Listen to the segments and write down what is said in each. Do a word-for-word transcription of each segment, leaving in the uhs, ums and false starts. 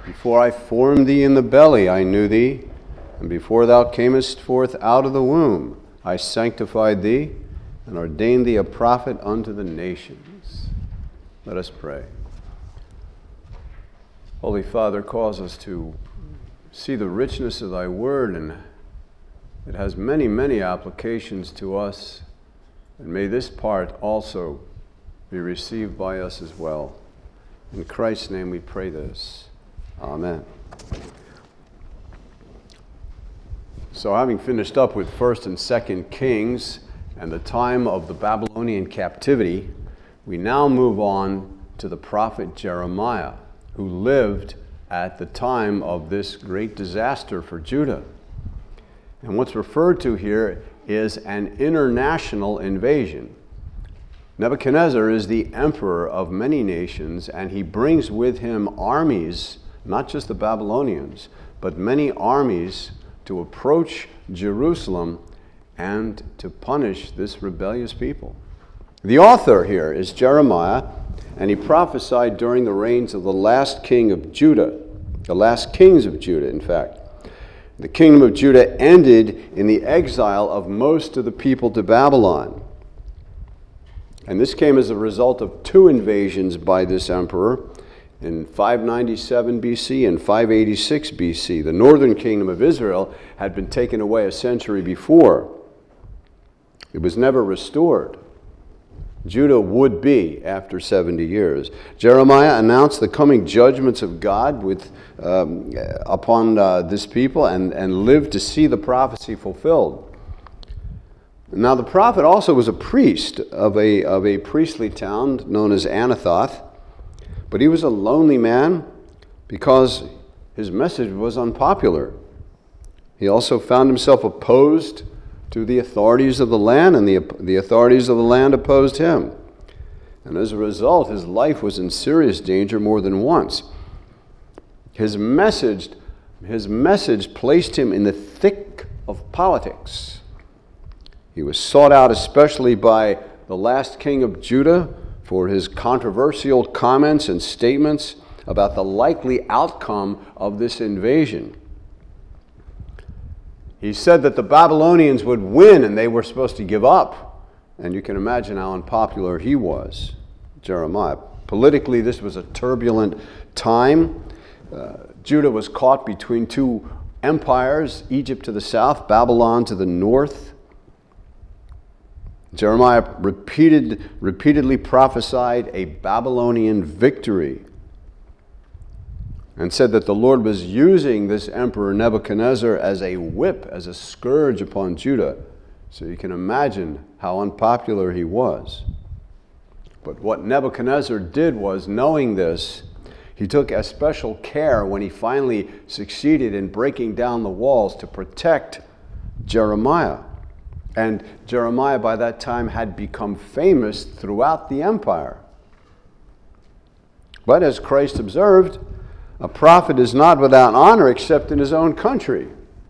Before I formed thee in the belly, I knew thee, and before thou camest forth out of the womb, I sanctified thee, and ordained thee a prophet unto the nations. Let us pray. Holy Father, cause us to see the richness of thy word, and it has many, many applications to us, and may this part also be received by us as well. In Christ's name we pray this. Amen. So having finished up with First and Second Kings and the time of the Babylonian captivity, we now move on to the prophet Jeremiah, who lived at the time of this great disaster for Judah. And what's referred to here is an international invasion. Nebuchadnezzar is the emperor of many nations, and he brings with him armies, not just the Babylonians, but many armies to approach Jerusalem and to punish this rebellious people. The author here is Jeremiah, and he prophesied during the reigns of the last king of Judah, the last kings of Judah, in fact. The kingdom of Judah ended in the exile of most of the people to Babylon. And this came as a result of two invasions by this emperor in five ninety-seven B C and five eighty-six B C. The northern kingdom of Israel had been taken away a century before. It was never restored. Judah would be after seventy years. Jeremiah announced the coming judgments of God with um, upon uh, this people and, and lived to see the prophecy fulfilled. Now the prophet also was a priest of a, of a priestly town known as Anathoth, but he was a lonely man because his message was unpopular. He also found himself opposed to the authorities of the land, and the, the authorities of the land opposed him. And as a result, his life was in serious danger more than once. His message, his message placed him in the thick of politics. He was sought out especially by the last king of Judah for his controversial comments and statements about the likely outcome of this invasion. He said that the Babylonians would win and they were supposed to give up. And you can imagine how unpopular he was, Jeremiah. Politically, this was a turbulent time. Uh, Judah was caught between two empires, Egypt to the south, Babylon to the north. Jeremiah repeated, repeatedly prophesied a Babylonian victory and said that the Lord was using this emperor Nebuchadnezzar as a whip, as a scourge upon Judah. So you can imagine how unpopular he was. But what Nebuchadnezzar did was, knowing this, he took a special care when he finally succeeded in breaking down the walls to protect Jeremiah. And Jeremiah by that time had become famous throughout the empire. But as Christ observed, a prophet is not without honor except in his own country.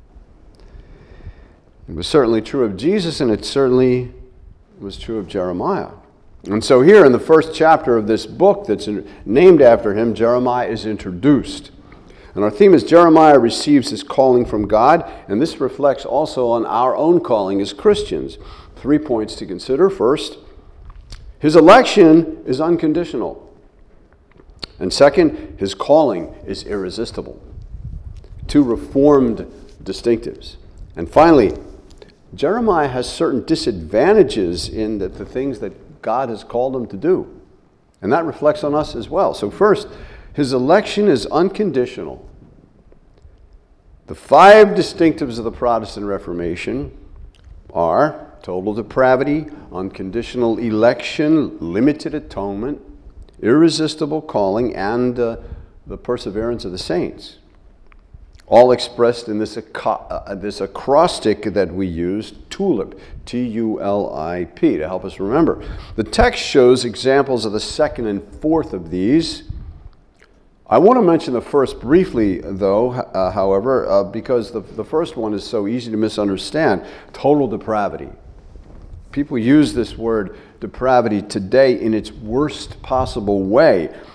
It was certainly true of Jesus, and it certainly was true of Jeremiah. And so here in the first chapter of this book that's named after him, Jeremiah is introduced. And our theme is Jeremiah receives his calling from God, and this reflects also on our own calling as Christians. Three points to consider. First, his election is unconditional. And second, his calling is irresistible. Two reformed distinctives. And finally, Jeremiah has certain disadvantages in the, the things that God has called him to do. And that reflects on us as well. So first, his election is unconditional. The five distinctives of the Protestant Reformation are total depravity, unconditional election, limited atonement, irresistible calling, and uh, the perseverance of the saints. All expressed in this, uh, this acrostic that we use, TULIP, T U L I P, to help us remember. The text shows examples of the second and fourth of these. I want to mention the first briefly, though, uh, however, uh, because the, the first one is so easy to misunderstand. Total depravity. People use this word depravity today in its worst possible way.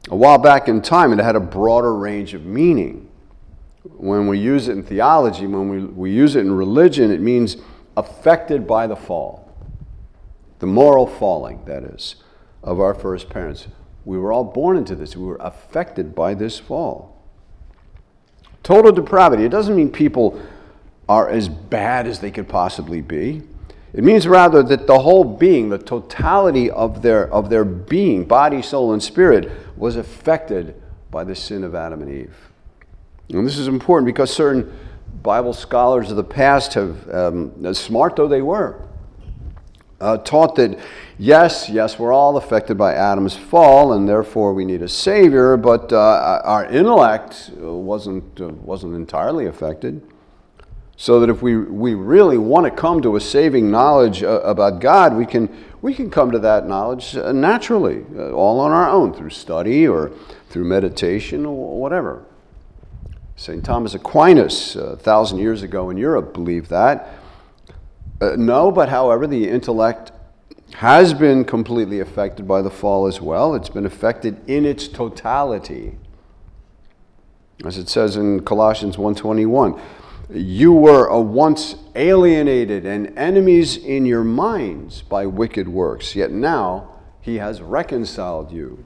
A while back in time, it had a broader range of meaning. When we use it in theology, when we, we use it in religion, it means affected by the fall. The moral falling, that is, of our first parents. We were all born into this. We were affected by this fall. Total depravity. It doesn't mean people are as bad as they could possibly be. It means rather that the whole being, the totality of their, of their being, body, soul, and spirit, was affected by the sin of Adam and Eve. And this is important because certain Bible scholars of the past have, um, as smart though they were, uh, taught that yes, yes, we're all affected by Adam's fall, and therefore we need a Savior, but uh, our intellect wasn't, uh, wasn't entirely affected. So that if we, we really want to come to a saving knowledge uh, about God, we can, we can come to that knowledge uh, naturally, uh, all on our own, through study or through meditation or whatever. Saint Thomas Aquinas, uh, a thousand years ago in Europe, believed that. Uh, no, but however, the intellect has been completely affected by the fall as well. It's been affected in its totality. As it says in Colossians one twenty-one, you were a once alienated and enemies in your minds by wicked works, yet now he has reconciled you.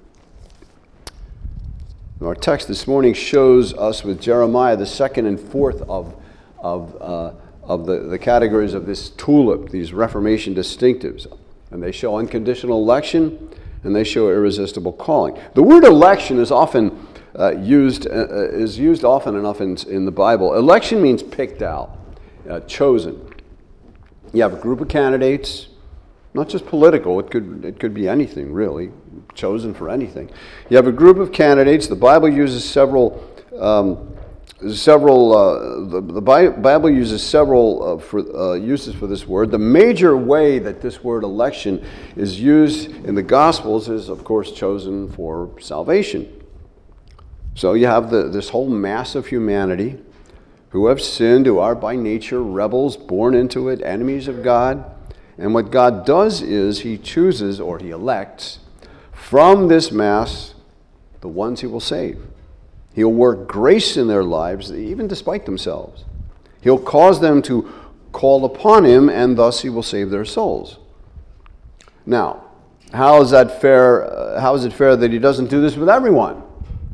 Our text this morning shows us with Jeremiah the second and fourth of, of, uh, of the, the categories of this tulip, these Reformation distinctives. And they show unconditional election, and they show irresistible calling. The word election is often uh, used uh, is used often enough in, in the Bible. Election means picked out, uh, chosen. You have a group of candidates, not just political, it could it could be anything really, chosen for anything. You have a group of candidates. The Bible uses several um, several uh, the, the Bible uses several uh, for, uh, uses for this word. The major way that this word election is used in the Gospels is, of course, chosen for salvation. So you have the, this whole mass of humanity who have sinned, who are by nature rebels, born into it, enemies of God. And what God does is he chooses, or he elects, from this mass the ones he will save. He'll work grace in their lives, even despite themselves. He'll cause them to call upon him, and thus he will save their souls. Now, how is that fair? Uh, how is it fair that he doesn't do this with everyone?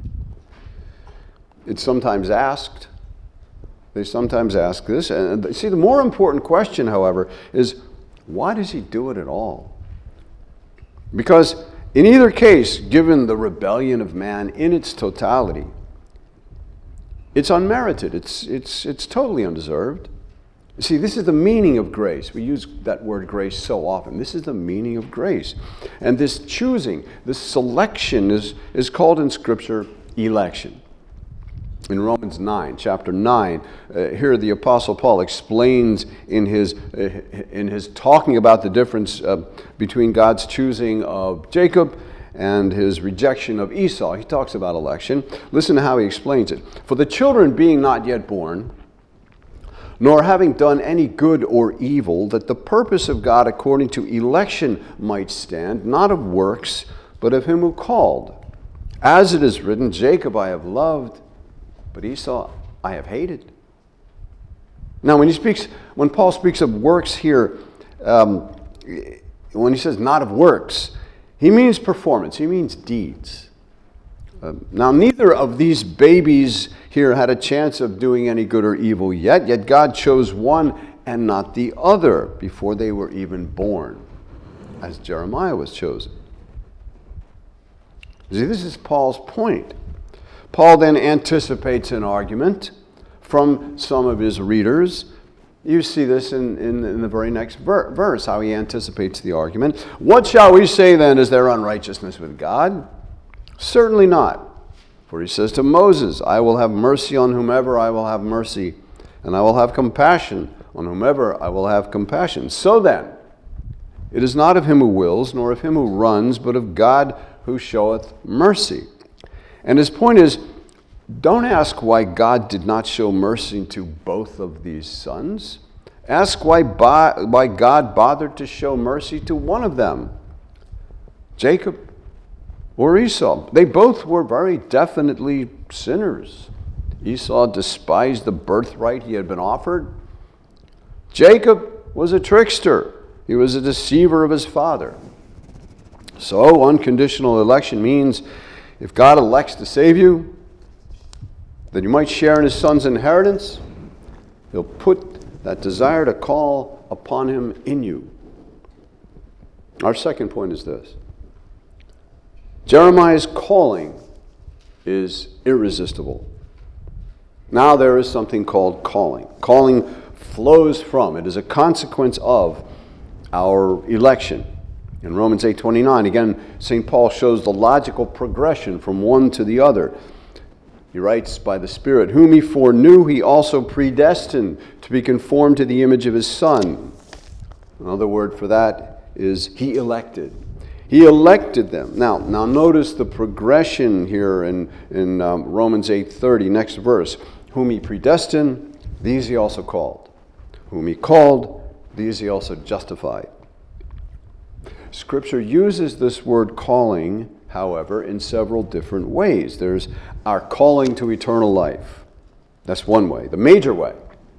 It's sometimes asked. They sometimes ask this. And see, the more important question, however, is why does he do it at all? Because in either case, given the rebellion of man in its totality, it's unmerited. It's, it's, it's totally undeserved. See, this is the meaning of grace. We use that word grace so often. This is the meaning of grace. And this choosing, this selection is, is called in Scripture election. In Romans nine, chapter nine, uh, here the Apostle Paul explains in his, uh, in his talking about the difference uh, between God's choosing of Jacob and his rejection of Esau. He talks about election. Listen to how he explains it. For the children being not yet born, nor having done any good or evil, that the purpose of God according to election might stand, not of works, but of him who called. As it is written, Jacob I have loved, but Esau I have hated. Now, when he speaks, when Paul speaks of works here, um, when he says not of works, he means performance. He means deeds. Uh, now, neither of these babies here had a chance of doing any good or evil yet, yet God chose one and not the other before they were even born, as Jeremiah was chosen. See, this is Paul's point. Paul then anticipates an argument from some of his readers. You see this in, in, in the very next ver- verse, how he anticipates the argument. What shall we say then? Is there unrighteousness with God? Certainly not. For he says to Moses, I will have mercy on whomever I will have mercy, and I will have compassion on whomever I will have compassion. So then, it is not of him who wills, nor of him who runs, but of God who showeth mercy. And his point is, don't ask why God did not show mercy to both of these sons. Ask why, bo- why God bothered to show mercy to one of them, Jacob. or Esau. They both were very definitely sinners. Esau despised the birthright he had been offered. Jacob was a trickster. He was a deceiver of his father. So unconditional election means if God elects to save you, that you might share in his son's inheritance, he'll put that desire to call upon him in you. Our second point is this. Jeremiah's calling is irresistible. Now there is something called calling. Calling flows from, it is a consequence of our election. In Romans eight twenty-nine, again, Saint Paul shows the logical progression from one to the other. He writes, by the Spirit, whom he foreknew, he also predestined to be conformed to the image of his Son. Another word for that is he elected. He elected them. Now, now notice the progression here in, in um, Romans eight thirty, next verse. Whom he predestined, these he also called. Whom he called, these he also justified. Scripture uses this word calling, however, in several different ways. There's our calling to eternal life. That's one way, the major way.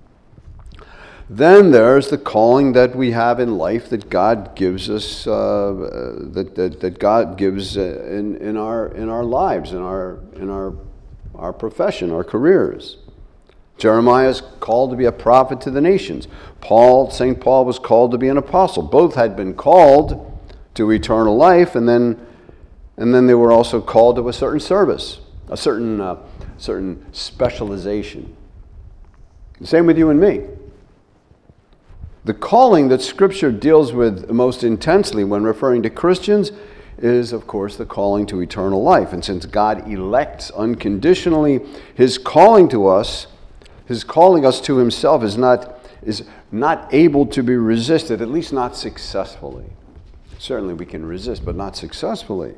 Then there's the calling that we have in life that God gives us, uh, that, that that God gives uh, in in our in our lives, in our in our our profession, our careers. Jeremiah is called to be a prophet to the nations. Paul, Saint Paul, was called to be an apostle. Both had been called to eternal life, and then and then they were also called to a certain service, a certain uh, certain specialization. Same with you and me. The calling that Scripture deals with most intensely when referring to Christians is, of course, the calling to eternal life. And since God elects unconditionally, his calling to us, his calling us to himself is not, is not able to be resisted, at least not successfully. Certainly we can resist, but not successfully.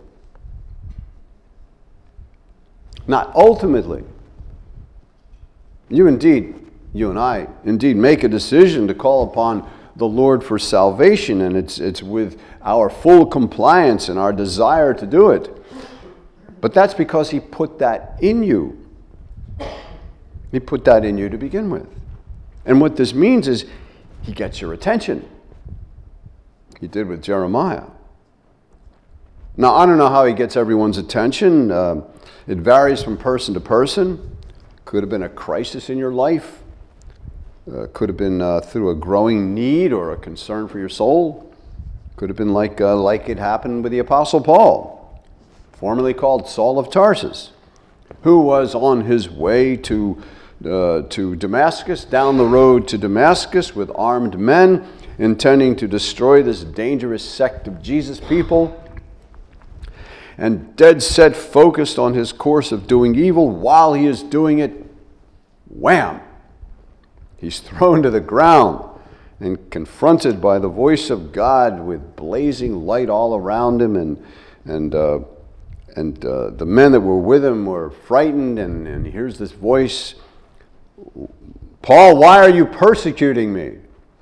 Not ultimately. You indeed, you and I, indeed make a decision to call upon the Lord for salvation, and it's it's with our full compliance and our desire to do it. But that's because he put that in you. He put that in you to begin with. And what this means is he gets your attention. He did with Jeremiah. Now, I don't know how he gets everyone's attention. Uh, it varies from person to person. Could have been a crisis in your life. Uh, could have been uh, through a growing need or a concern for your soul. Could have been like uh, like it happened with the Apostle Paul, formerly called Saul of Tarsus, who was on his way to uh, to Damascus, down the road to Damascus with armed men, intending to destroy this dangerous sect of Jesus people, and dead set focused on his course of doing evil. While he is doing it, wham! He's thrown to the ground and confronted by the voice of God with blazing light all around him, and and uh, and uh, the men that were with him were frightened, and, and he hears this voice, Paul, why are you persecuting me?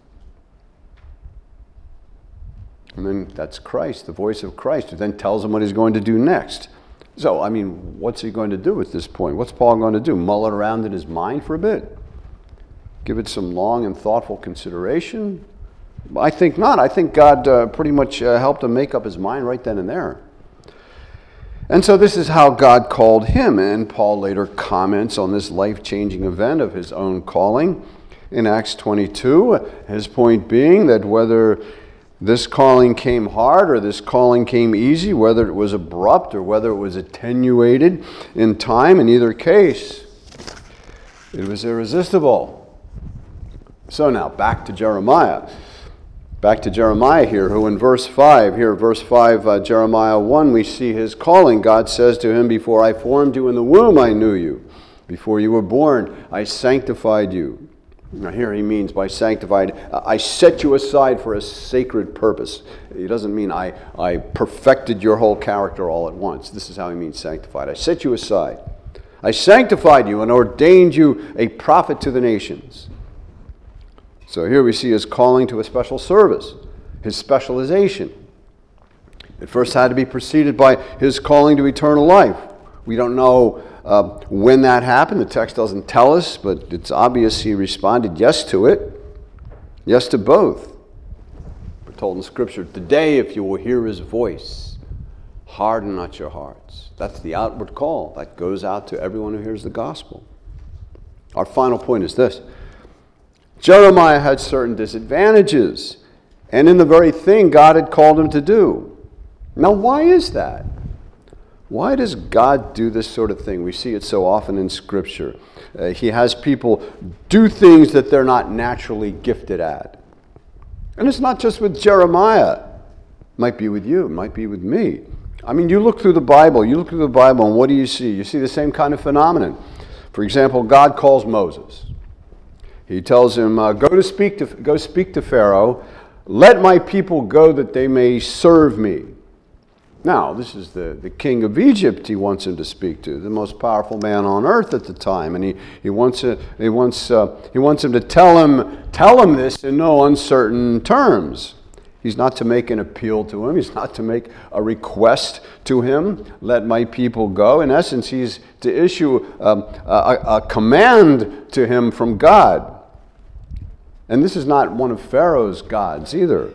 And then that's Christ, the voice of Christ, who then tells him what he's going to do next. So, I mean, what's he going to do at this point? What's Paul going to do? Mull it around in his mind for a bit? Give it some long and thoughtful consideration? I think not. I think God uh, pretty much uh, helped him make up his mind right then and there. And so this is how God called him, and Paul later comments on this life-changing event of his own calling in Acts twenty-two, his point being that whether this calling came hard or this calling came easy, whether it was abrupt or whether it was attenuated in time, in either case, it was irresistible. So now, back to Jeremiah. Back to Jeremiah here, who in verse five, here, verse five, uh, Jeremiah one, we see his calling. God says to him, before I formed you in the womb, I knew you. Before you were born, I sanctified you. Now here he means by sanctified, I set you aside for a sacred purpose. He doesn't mean I, I perfected your whole character all at once. This is how he means sanctified. I set you aside. I sanctified you and ordained you a prophet to the nations. So here we see his calling to a special service, his specialization. It first had to be preceded by his calling to eternal life. We don't know uh, when that happened. The text doesn't tell us, but it's obvious he responded yes to it. Yes to both. We're told in Scripture, today if you will hear his voice, harden not your hearts. That's the outward call that goes out to everyone who hears the gospel. Our final point is this. Jeremiah had certain disadvantages, and in the very thing God had called him to do. Now, why is that? Why does God do this sort of thing? We see it so often in Scripture. Uh, he has people do things that they're not naturally gifted at. And it's not just with Jeremiah. It might be with you. It might be with me. I mean, you look through the Bible. You look through the Bible, and what do you see? You see the same kind of phenomenon. For example, God calls Moses. He tells him, uh, go to speak to go speak to Pharaoh. Let my people go that they may serve me. Now, this is the, the king of Egypt he wants him to speak to, the most powerful man on earth at the time. And he, he, wants, uh, he, wants, uh, he wants him to tell him, tell him this in no uncertain terms. He's not to make an appeal to him. He's not to make a request to him. Let my people go. In essence, he's to issue um, a, a command to him from God. And this is not one of Pharaoh's gods either.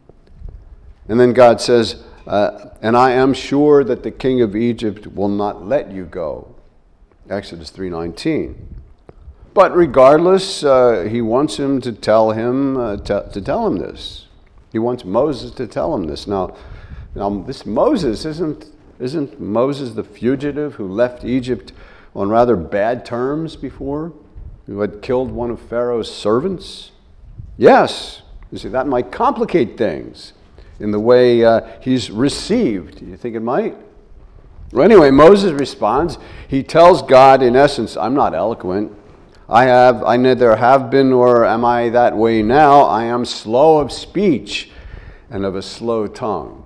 And then God says, Uh, and I am sure that the king of Egypt will not let you go. Exodus three nineteen. But regardless, uh, he wants him to tell him uh, to, to tell him this. He wants Moses to tell him this. Now, now this Moses isn't isn't Moses the fugitive who left Egypt on rather bad terms before, who had killed one of Pharaoh's servants? Yes. You see, that might complicate things in the way uh, he's received. Do you think it might? Well, anyway, Moses responds. He tells God, in essence, I'm not eloquent. I have, I neither have been nor am I that way now. I am slow of speech and of a slow tongue.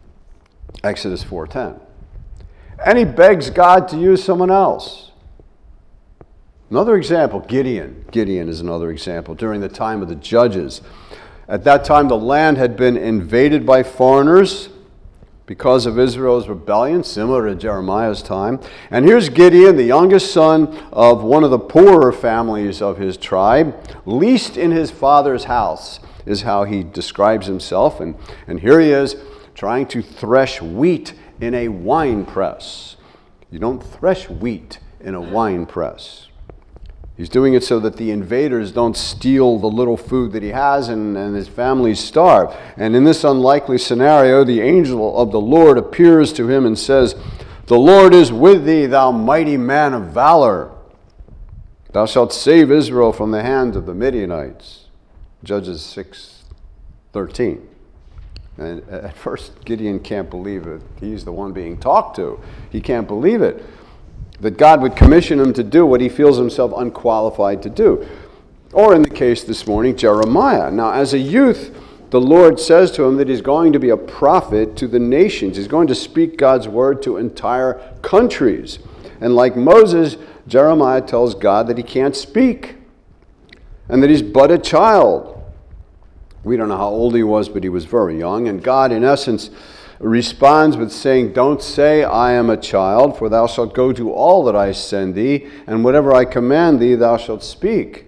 Exodus four ten. And he begs God to use someone else. Another example, Gideon. Gideon is another example. During the time of the judges, at that time, the land had been invaded by foreigners because of Israel's rebellion, similar to Jeremiah's time. And here's Gideon, the youngest son of one of the poorer families of his tribe, least in his father's house, is how he describes himself. And, and here he is trying to thresh wheat in a wine press. You don't thresh wheat in a wine press. He's doing it so that the invaders don't steal the little food that he has and, and his family starve. And in this unlikely scenario, the angel of the Lord appears to him and says, the Lord is with thee, thou mighty man of valor. Thou shalt save Israel from the hand of the Midianites. Judges six thirteen. And at first, Gideon can't believe it. He's the one being talked to. He can't believe it, that God would commission him to do what he feels himself unqualified to do. Or in the case this morning, Jeremiah. Now, as a youth, the Lord says to him that he's going to be a prophet to the nations. He's going to speak God's word to entire countries. And like Moses, Jeremiah tells God that he can't speak and that he's but a child. We don't know how old he was, but he was very young. And God, in essence, responds with saying, don't say, I am a child, for thou shalt go to all that I send thee, and whatever I command thee, thou shalt speak.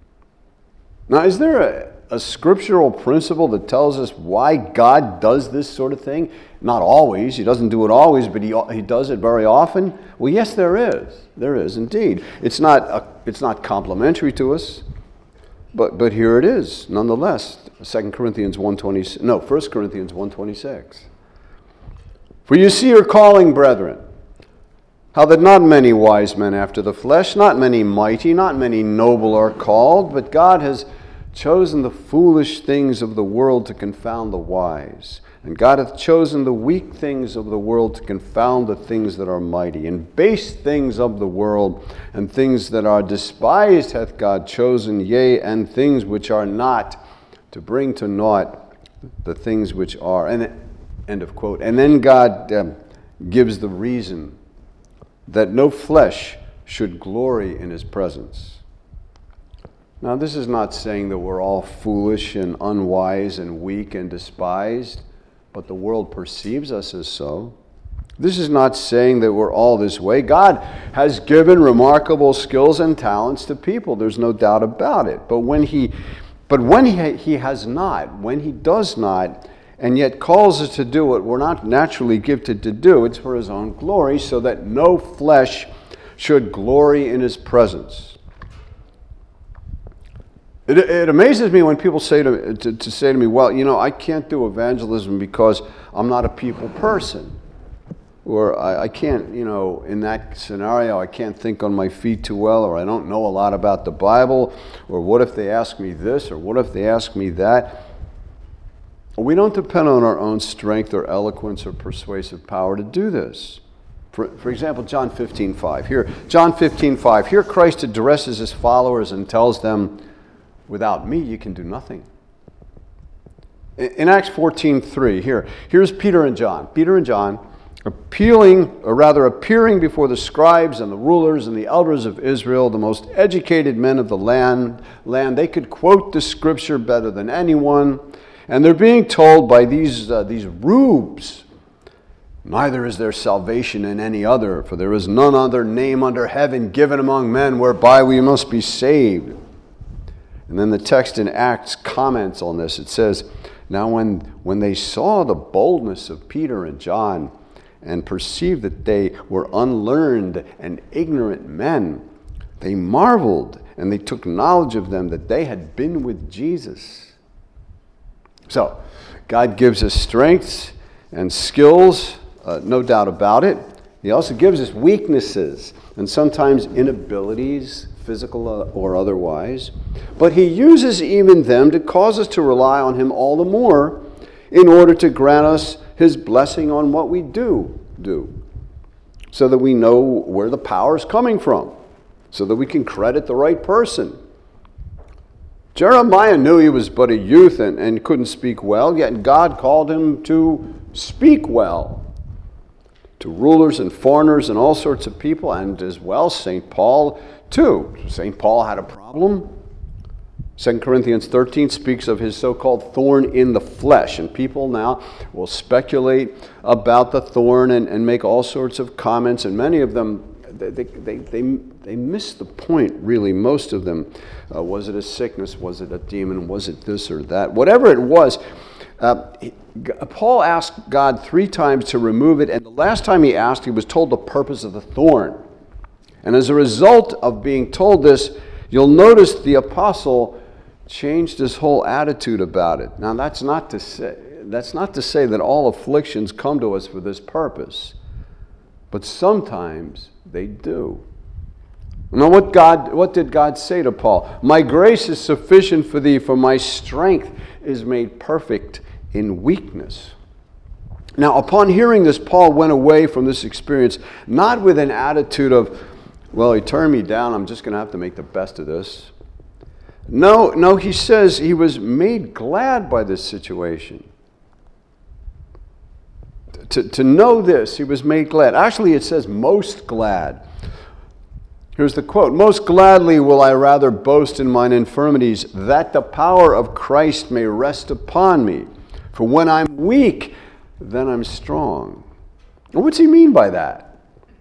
Now, is there a, a scriptural principle that tells us why God does this sort of thing? Not always. He doesn't do it always, but he, he does it very often. Well, yes, there is. There is indeed. It's not, a, it's not complimentary to us, but, but here it is, nonetheless. Second Corinthians one twenty, no, First Corinthians one twenty-six. For you see your calling, brethren, how that not many wise men after the flesh, not many mighty, not many noble are called, but God has chosen the foolish things of the world to confound the wise. And God hath chosen the weak things of the world to confound the things that are mighty. And base things of the world and things that are despised hath God chosen, yea, and things which are not, to bring to naught the things which are. And end of quote. And then God um, gives the reason that no flesh should glory in his presence. Now, this is not saying that we're all foolish and unwise and weak and despised. but the world perceives us as so. This is not saying that we're all this way. God has given remarkable skills and talents to people. There's no doubt about it. But when he, but when he, he has not, when he does not, and yet calls us to do what we're not naturally gifted to do, it's for his own glory, so that no flesh should glory in his presence. It, it amazes me when people say to, to, to say to me, well, you know, I can't do evangelism because I'm not a people person. Or I, I can't, you know, in that scenario, I can't think on my feet too well, or I don't know a lot about the Bible, or what if they ask me this, or what if they ask me that? We don't depend on our own strength or eloquence or persuasive power to do this. For, for example, John fifteen five. Here, John fifteen five. Here Christ addresses his followers and tells them, without me you can do nothing. In, in Acts fourteen three, here, here's Peter and John. Peter and John appealing, or rather appearing before the scribes and the rulers and the elders of Israel, the most educated men of the land. land. They could quote the scripture better than anyone. And they're being told by these uh, these rubes, neither is there salvation in any other, for there is none other name under heaven given among men whereby we must be saved. And then the text in Acts comments on this. It says, now when, when they saw the boldness of Peter and John and perceived that they were unlearned and ignorant men, they marveled, and they took knowledge of them that they had been with Jesus. So, God gives us strengths and skills, uh, no doubt about it. He also gives us weaknesses and sometimes inabilities, physical or otherwise. But he uses even them to cause us to rely on him all the more in order to grant us his blessing on what we do do, so that we know where the power is coming from, so that we can credit the right person. Jeremiah knew he was but a youth and, and couldn't speak well, yet God called him to speak well to rulers and foreigners and all sorts of people, and as well Saint Paul too. Saint Paul had a problem. Second Corinthians thirteen speaks of his so-called thorn in the flesh, and people now will speculate about the thorn and, and make all sorts of comments, and many of them They, they, they, they miss the point, really, most of them. Uh, was it a sickness? Was it a demon? Was it this or that? Whatever it was, uh, he, Paul asked God three times to remove it, and the last time he asked, he was told the purpose of the thorn. And as a result of being told this, you'll notice the apostle changed his whole attitude about it. Now, that's not to say, that's not to say that all afflictions come to us for this purpose, but sometimes they do. Now, what God, what did God say to Paul? My grace is sufficient for thee, for my strength is made perfect in weakness. Now, upon hearing this, Paul went away from this experience, not with an attitude of, well, he turned me down, I'm just going to have to make the best of this. No, no, he says he was made glad by this situation. To, to know this, he was made glad. Actually, it says most glad. Here's the quote. Most gladly will I rather boast in mine infirmities, that the power of Christ may rest upon me. For when I'm weak, then I'm strong. And what's he mean by that?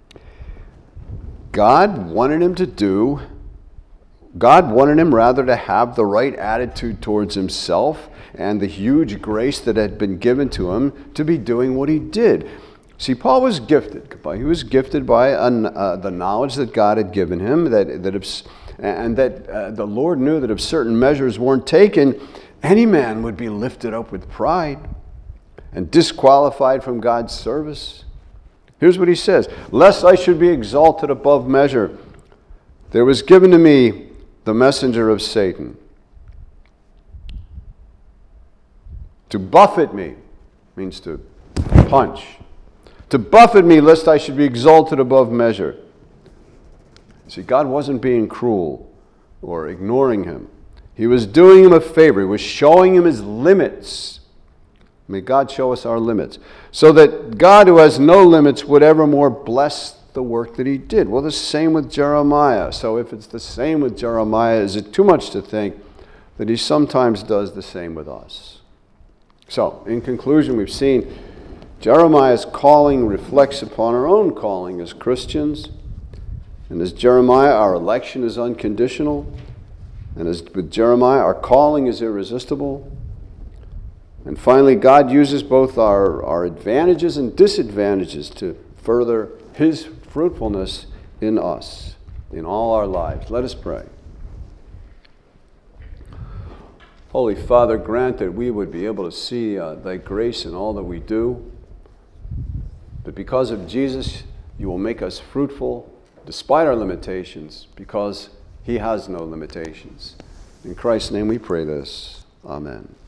God wanted him to do, God wanted him rather to have the right attitude towards himself and the huge grace that had been given to him to be doing what he did. See, Paul was gifted. He was gifted by uh, the knowledge that God had given him, that, that if, and that uh, the Lord knew that if certain measures weren't taken, any man would be lifted up with pride and disqualified from God's service. Here's what he says, lest I should be exalted above measure, there was given to me the messenger of Satan, to buffet me, means to punch, to buffet me lest I should be exalted above measure. See, God wasn't being cruel or ignoring him. He was doing him a favor. He was showing him his limits. May God show us our limits, so that God, who has no limits, would evermore bless the work that he did. Well, the same with Jeremiah. So if it's the same with Jeremiah, is it too much to think that he sometimes does the same with us? So, in conclusion, we've seen Jeremiah's calling reflects upon our own calling as Christians. And as Jeremiah, our election is unconditional. And as with Jeremiah, our calling is irresistible. And finally, God uses both our, our advantages and disadvantages to further his fruitfulness in us, in all our lives. Let us pray. Holy Father, grant that we would be able to see uh, thy grace in all that we do. That because of Jesus, you will make us fruitful despite our limitations, because he has no limitations. In Christ's name we pray this. Amen.